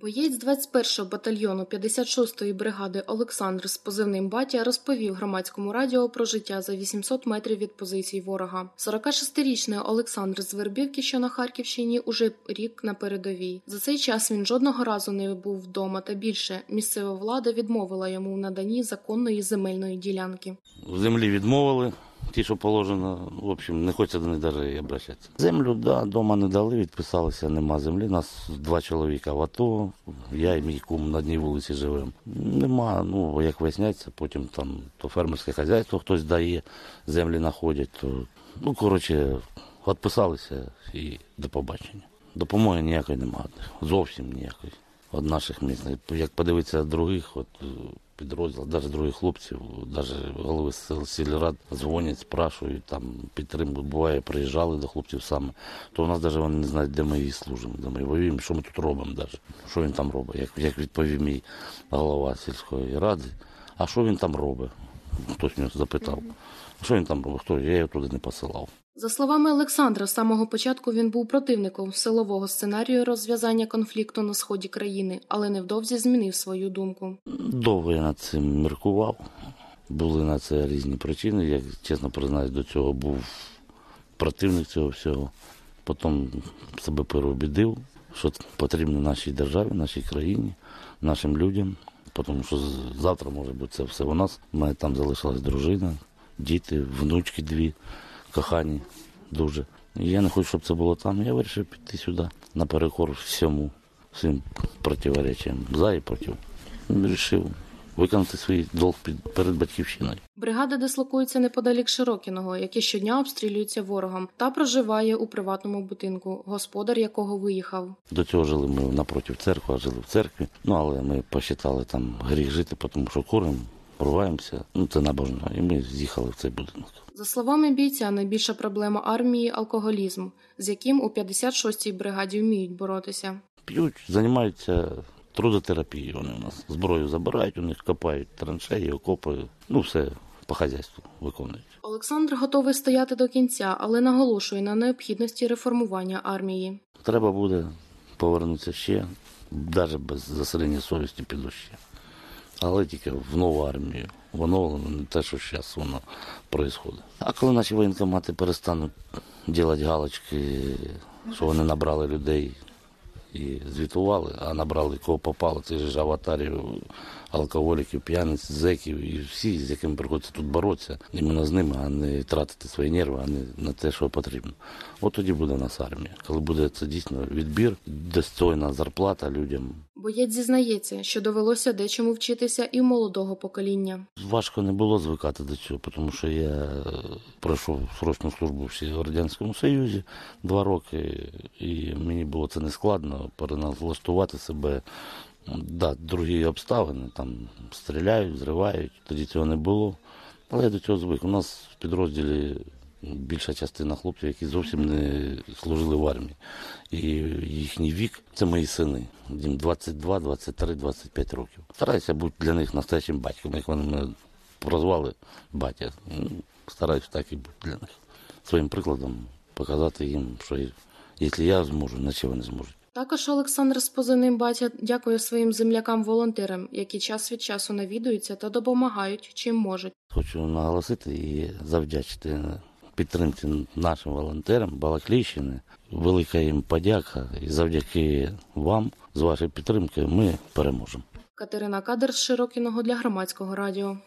Боєць 21-го батальйону 56-ї бригади Олександр з позивним «Батя» розповів громадському радіо про життя за 800 метрів від позицій ворога. 46-річний Олександр з Вербівки, що на Харківщині, уже рік на передовій. За цей час він жодного разу не був вдома, та більше місцева влада відмовила йому в наданні законної земельної ділянки. В землі відмовили. Ті, що положено, в общем, не хочеться до них навіть обращатися. Землю, да, дома не дали, відписалися, нема землі. Нас 2 чоловіка в АТО, я і мій кум на одній вулиці живемо. Нема, ну, як виясняється, потім там то фермерське хазяйство хтось дає, землі знаходять, то, ну, коротше, відписалися і до побачення. Допомоги ніякої немає, зовсім ніякої. Від наших місць, як подивитися других, от, підрозділ, навіть других хлопців, навіть голови сільрад дзвонять, спрашують, там підтримку. Буває, приїжджали до хлопців саме, то в нас навіть вони не знають, де ми її служимо, де ми воюємо, що ми тут робимо навіть, що він там робить. Як відповів мій голова сільської ради, а що він там робить? Хтось мене запитав, що він там робить, хто? Я його туди не посилав. За словами Олександра, з самого початку він був противником силового сценарію розв'язання конфлікту на сході країни, але невдовзі змінив свою думку. Довго я над цим міркував. Були на це різні причини. Я, чесно признаюсь, до цього був противник цього всього. Потім себе переубідив, що потрібно нашій державі, нашій країні, нашим людям. Тому що завтра може бути це все у нас. У мене там залишилась дружина, діти, внучки 2. Кохані дуже. І я не хочу, щоб це було там. Я вирішив піти сюди наперекор всім противоречиям. За і проти. Вирішив виконати свій долг перед батьківщиною. Бригада дислокується неподалік Широкіного, який щодня обстрілюється ворогом, та проживає у приватному будинку, господар якого виїхав. До цього жили ми напроти церкви, жили в церкві. Ну, але ми посчитали там гріх жити, тому що куримо, порваємося. Ну, це набожно. І ми з'їхали в цей будинок. За словами бійця, найбільша проблема армії – алкоголізм, з яким у 56-й бригаді вміють боротися. П'ють, займаються трудотерапією вони у нас. Зброю забирають, у них копають траншеї, окопи, ну все по хазяйству виконують. Олександр готовий стояти до кінця, але наголошує на необхідності реформування армії. Треба буде повернутися ще, навіть без засилення совісті піду ще. Але тільки в нову армію, в оновлену, не те, що зараз воно відбувається. А коли наші воєнкомати перестануть робити галочки, що вони набрали людей і звітували, а набрали кого попало, це ж аватарів, алкоголіків, п'яниць, зеків і всі, з якими приходиться тут боротися, іменно з ними, а не тратити свої нерви, а не на те, що потрібно. От тоді буде в нас армія. Коли буде це дійсно відбір, достойна зарплата людям. Боєць зізнається, що довелося дечому вчитися і в молодого покоління. Важко не було звикати до цього, тому що я пройшов срочну службу в Радянському Союзі 2 роки, і мені було це не складно переналаштувати себе. Да, другі обставини, там стріляють, зривають, тоді цього не було, але я до цього звик. У нас в підрозділі більша частина хлопців, які зовсім не служили в армії. І їхній вік – це мої сини. Їм 22, 23, 25 років. Стараюся бути для них настоящим батьком, як вони мене прозвали батя. Стараюся так і бути для них. Своїм прикладом показати їм, що якщо я зможу, наче вони зможуть. Також Олександр з позивним «Батя» дякує своїм землякам-волонтерам, які час від часу навідуються та допомагають, чим можуть. Хочу наголосити і завдячити підтримці нашим волонтерам Балаклійщини. Велика їм подяка і завдяки вам, з вашою підтримкою, ми переможемо. Катерина Кадр з Широкіного для Громадського радіо.